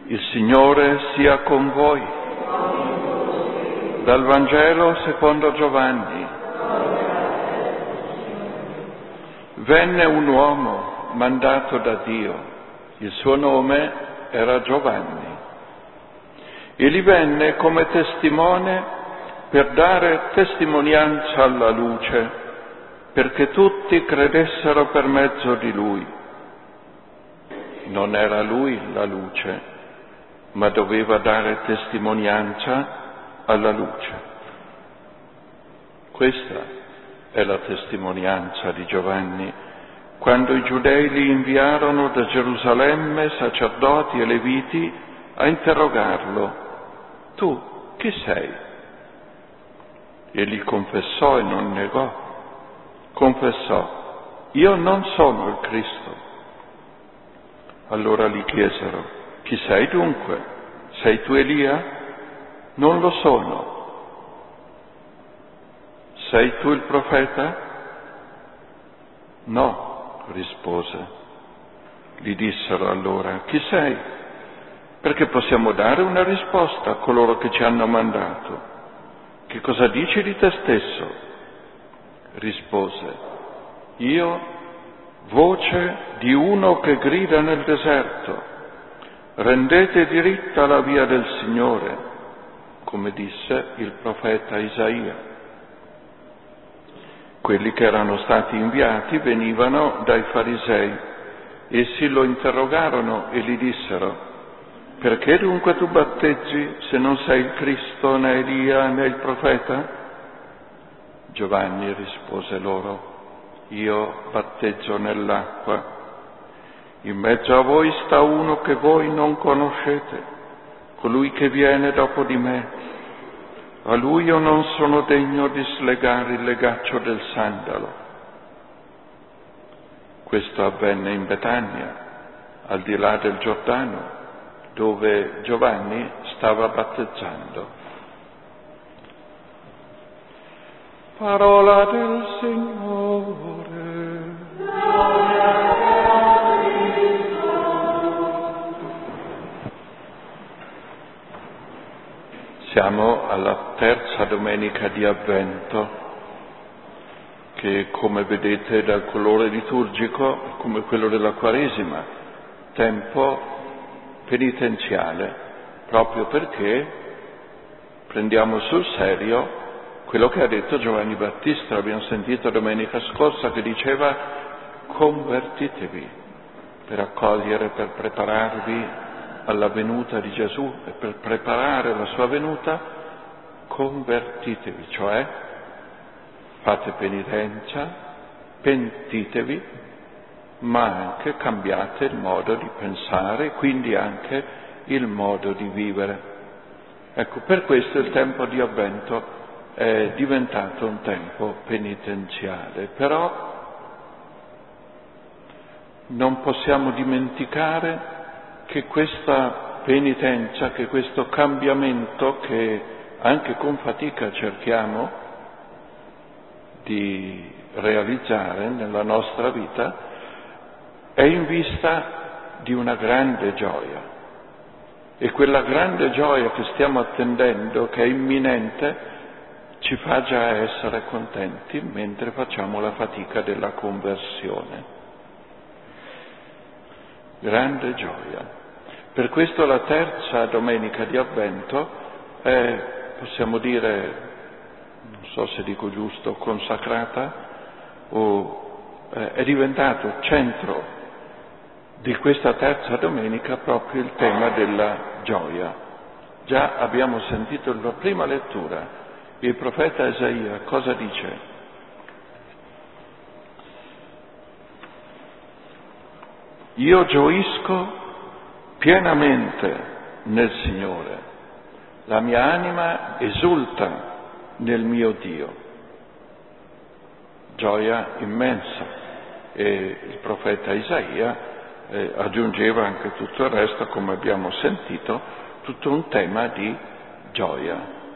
Il Signore sia con voi. Dal Vangelo secondo Giovanni. Venne un uomo mandato da Dio, il suo nome era Giovanni. Egli venne come testimone per dare testimonianza alla luce, perché tutti credessero per mezzo di lui. Non era lui la luce, ma doveva dare testimonianza alla luce. Questa è la testimonianza di Giovanni, quando i giudei li inviarono da Gerusalemme sacerdoti e leviti a interrogarlo: tu chi sei? Egli confessò e non negò. Confessò: io non sono il Cristo. Allora gli chiesero: chi sei dunque? Sei tu Elia? Non lo sono. Sei tu il profeta? No, rispose. Gli dissero allora: chi sei? Perché possiamo dare una risposta a coloro che ci hanno mandato. Che cosa dici di te stesso? Rispose: io, voce di uno che grida nel deserto, rendete diritta la via del Signore, come disse il profeta Isaia. Quelli che erano stati inviati venivano dai farisei. Essi lo interrogarono e gli dissero: perché dunque tu battezzi se non sei il Cristo, né Elia, né il profeta? Giovanni rispose loro: io battezzo nell'acqua. In mezzo a voi sta uno che voi non conoscete, colui che viene dopo di me. A lui io non sono degno di slegare il legaccio del sandalo. Questo avvenne in Betania, al di là del Giordano, dove Giovanni stava battezzando. Parola del Signore. Siamo alla terza domenica di Avvento, che come vedete dal colore liturgico è come quello della Quaresima, tempo penitenziale, proprio perché prendiamo sul serio quello che ha detto Giovanni Battista. L'abbiamo sentito domenica scorsa, che diceva: convertitevi per accogliere, per prepararvi alla venuta di Gesù, e per preparare la sua venuta convertitevi, cioè fate penitenza, pentitevi, ma anche cambiate il modo di pensare, quindi anche il modo di vivere. Ecco, per questo il tempo di Avvento è diventato un tempo penitenziale, però non possiamo dimenticare che questa penitenza, che questo cambiamento che anche con fatica cerchiamo di realizzare nella nostra vita, è in vista di una grande gioia. E quella grande gioia che stiamo attendendo, che è imminente, ci fa già essere contenti mentre facciamo la fatica della conversione. Grande gioia. Per questo la terza domenica di Avvento è, possiamo dire, non so se dico giusto, consacrata, o è diventato centro di questa terza domenica proprio il tema della gioia. Già abbiamo sentito la prima lettura, il profeta Isaia cosa dice? Io gioisco pienamente nel Signore, la mia anima esulta nel mio Dio. Gioia immensa. E il profeta Isaia aggiungeva anche tutto il resto, come abbiamo sentito, tutto un tema di gioia,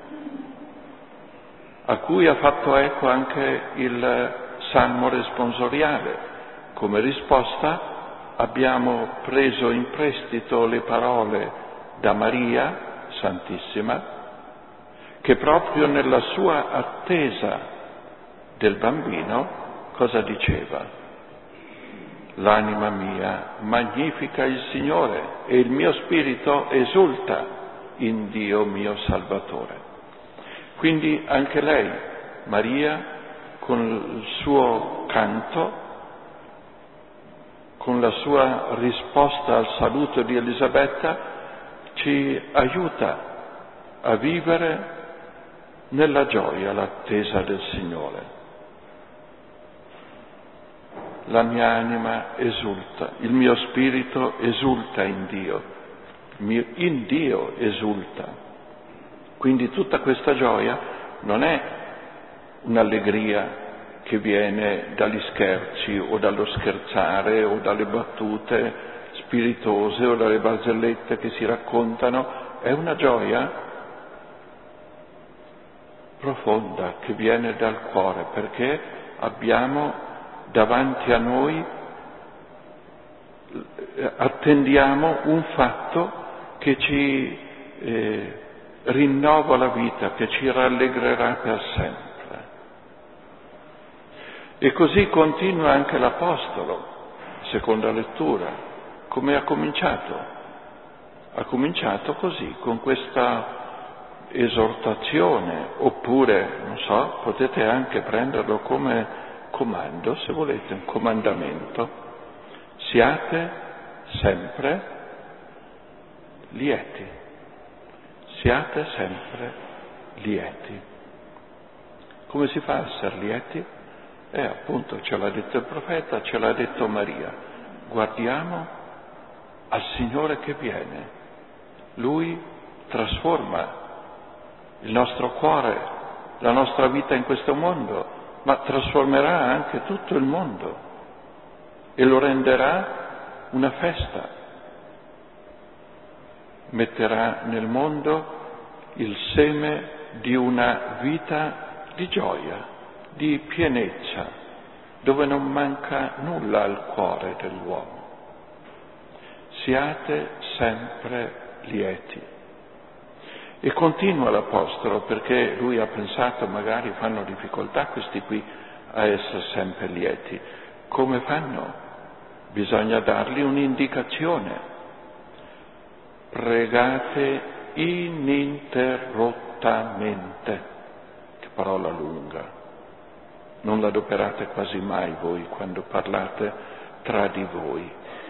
a cui ha fatto eco anche il Salmo responsoriale. Come risposta abbiamo preso in prestito le parole da Maria Santissima, che proprio nella sua attesa del bambino cosa diceva? L'anima mia magnifica il Signore e il mio spirito esulta in Dio mio Salvatore. Quindi anche lei, Maria, con il suo canto, con la sua risposta al saluto di Elisabetta, ci aiuta a vivere nella gioia l'attesa del Signore. La mia anima esulta, il mio spirito esulta in Dio esulta. Quindi tutta questa gioia non è un'allegria che viene dagli scherzi o dallo scherzare o dalle battute spiritose o dalle barzellette che si raccontano, è una gioia profonda che viene dal cuore, perché abbiamo davanti a noi, attendiamo un fatto che ci rinnova la vita, che ci rallegrerà per sempre. E così continua anche l'Apostolo, seconda lettura, come ha cominciato. Ha cominciato così, con questa esortazione, oppure, non so, potete anche prenderlo come comando, se volete, un comandamento. Siate sempre lieti. Siate sempre lieti. Come si fa a essere lieti? Appunto, ce l'ha detto il profeta, ce l'ha detto Maria. Guardiamo al Signore che viene. Lui trasforma il nostro cuore, la nostra vita in questo mondo, ma trasformerà anche tutto il mondo e lo renderà una festa. Metterà nel mondo il seme di una vita di gioia, di pienezza, dove non manca nulla al cuore dell'uomo. Siate sempre lieti. E continua l'Apostolo, perché lui ha pensato magari fanno difficoltà questi qui a essere sempre lieti. Come fanno? Bisogna dargli un'indicazione. Pregate ininterrottamente. Che parola lunga. Non l'adoperate quasi mai voi quando parlate tra di voi.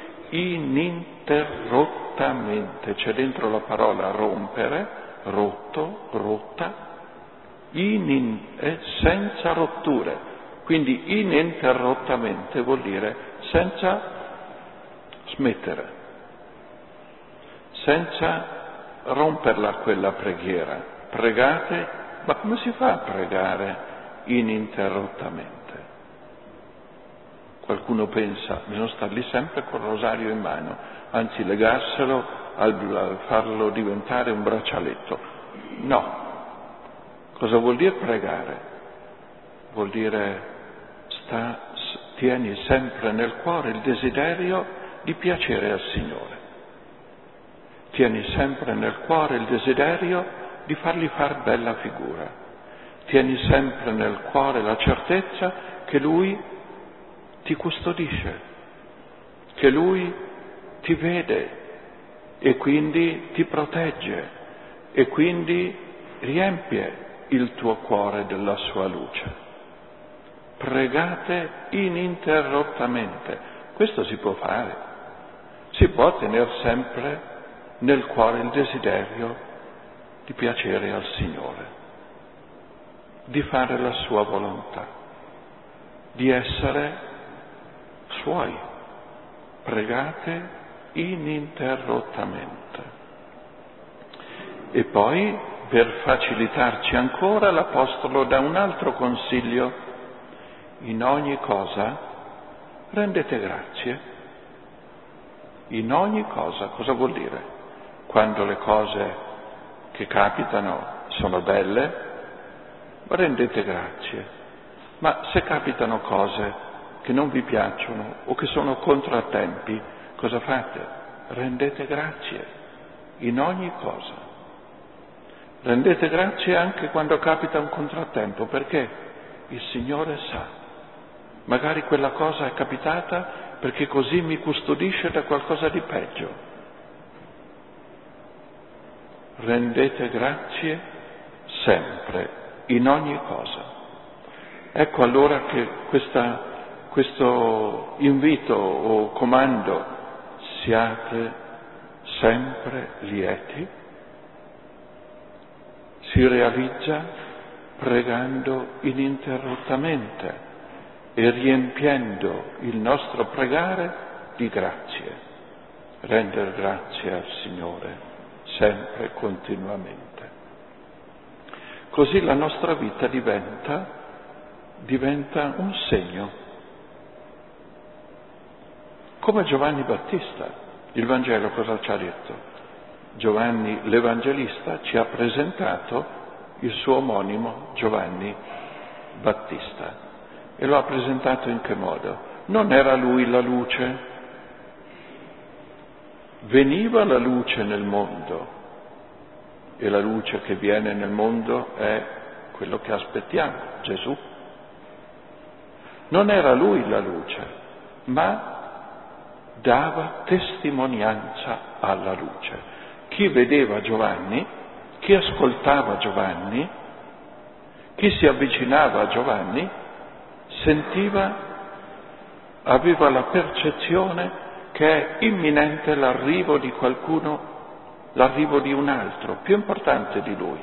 Ininterrottamente. C'è dentro la parola rompere, rotto, rotta, senza rotture. Quindi ininterrottamente vuol dire senza smettere, senza romperla quella preghiera. Pregate, ma come si fa a pregare ininterrottamente? Qualcuno pensa, bisogna star lì sempre col rosario in mano, anzi legarselo al farlo diventare un braccialetto. No. Cosa vuol dire pregare? Vuol dire tieni sempre nel cuore il desiderio di piacere al Signore. Tieni sempre nel cuore il desiderio di fargli far bella figura. Tieni sempre nel cuore la certezza che Lui ti custodisce, che Lui ti vede e quindi ti protegge e quindi riempie il tuo cuore della sua luce. Pregate ininterrottamente. Questo si può fare. Si può tenere sempre nel cuore il desiderio di piacere al Signore, di fare la sua volontà, di essere Suoi. Pregate ininterrottamente. E poi, per facilitarci ancora, l'Apostolo dà un altro consiglio. In ogni cosa rendete grazie. In ogni cosa. Cosa vuol dire? Quando le cose che capitano sono belle, rendete grazie. Ma se capitano cose che non vi piacciono o che sono contrattempi, cosa fate? Rendete grazie in ogni cosa. Rendete grazie anche quando capita un contrattempo, perché il Signore sa, magari quella cosa è capitata perché così mi custodisce da qualcosa di peggio. Rendete grazie sempre, in ogni cosa. Ecco allora che questo invito o comando, siate sempre lieti, si realizza pregando ininterrottamente e riempiendo il nostro pregare di grazie, rendere grazie al Signore sempre, continuamente. Così la nostra vita diventa un segno, come Giovanni Battista. Il Vangelo cosa ci ha detto? Giovanni l'Evangelista ci ha presentato il suo omonimo Giovanni Battista. E lo ha presentato in che modo? Non era lui la luce, veniva la luce nel mondo e la luce che viene nel mondo è quello che aspettiamo, Gesù. Non era lui la luce, ma dava testimonianza alla luce. Chi vedeva Giovanni, chi ascoltava Giovanni, chi si avvicinava a Giovanni, aveva la percezione che è imminente l'arrivo di qualcuno, l'arrivo di un altro, più importante di lui.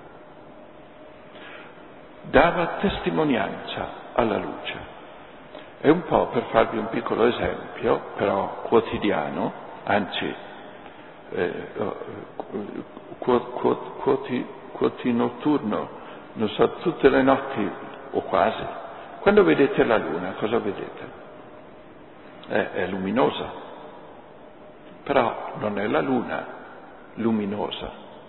Dava testimonianza alla luce. E un po' per farvi un piccolo esempio, però quotidiano, anzi notturno, non so, tutte le notti o quasi, quando vedete la luna, cosa vedete? È luminosa, però non è la luna luminosa,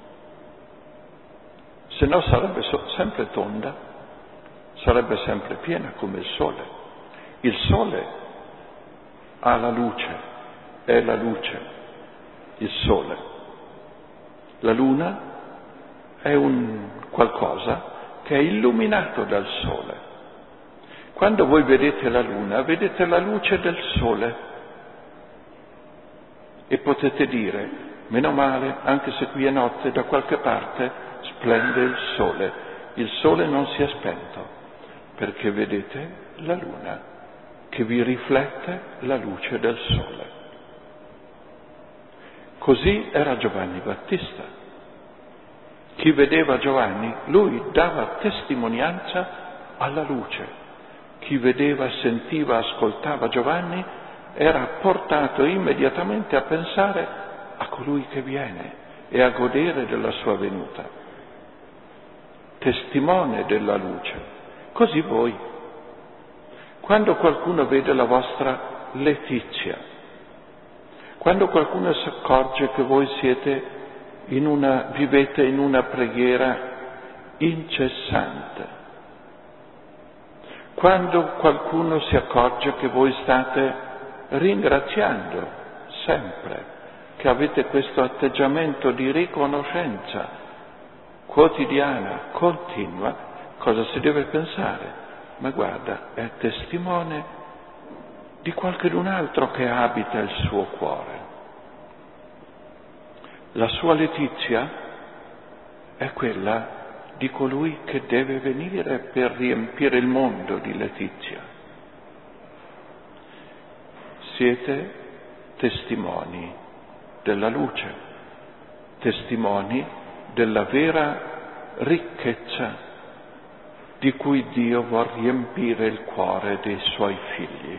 se no sarebbe sempre tonda, sarebbe sempre piena come il sole. Il sole ha la luce, è la luce, il sole. La luna è un qualcosa che è illuminato dal sole. Quando voi vedete la luna, vedete la luce del sole e potete dire, meno male, anche se qui è notte, da qualche parte splende il sole. Il sole non si è spento, perché vedete la luna che vi riflette la luce del sole. Così era Giovanni Battista. Chi vedeva Giovanni, lui dava testimonianza alla luce. Chi vedeva, sentiva, ascoltava Giovanni era portato immediatamente a pensare a colui che viene e a godere della sua venuta. Testimone della luce. Così voi, quando qualcuno vede la vostra letizia, quando qualcuno si accorge che voi vivete in una preghiera incessante, quando qualcuno si accorge che voi state ringraziando sempre, che avete questo atteggiamento di riconoscenza quotidiana, continua, cosa si deve pensare? Ma guarda, è testimone di qualcun altro che abita il suo cuore. La sua letizia è quella di colui che deve venire per riempire il mondo di letizia. Siete testimoni della luce, testimoni della vera ricchezza di cui Dio vuol riempire il cuore dei suoi figli.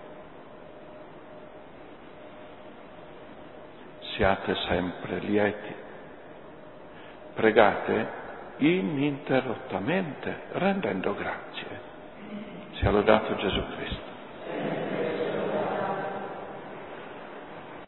Siate sempre lieti, pregate ininterrottamente, rendendo grazie. Sia lodato Gesù Cristo.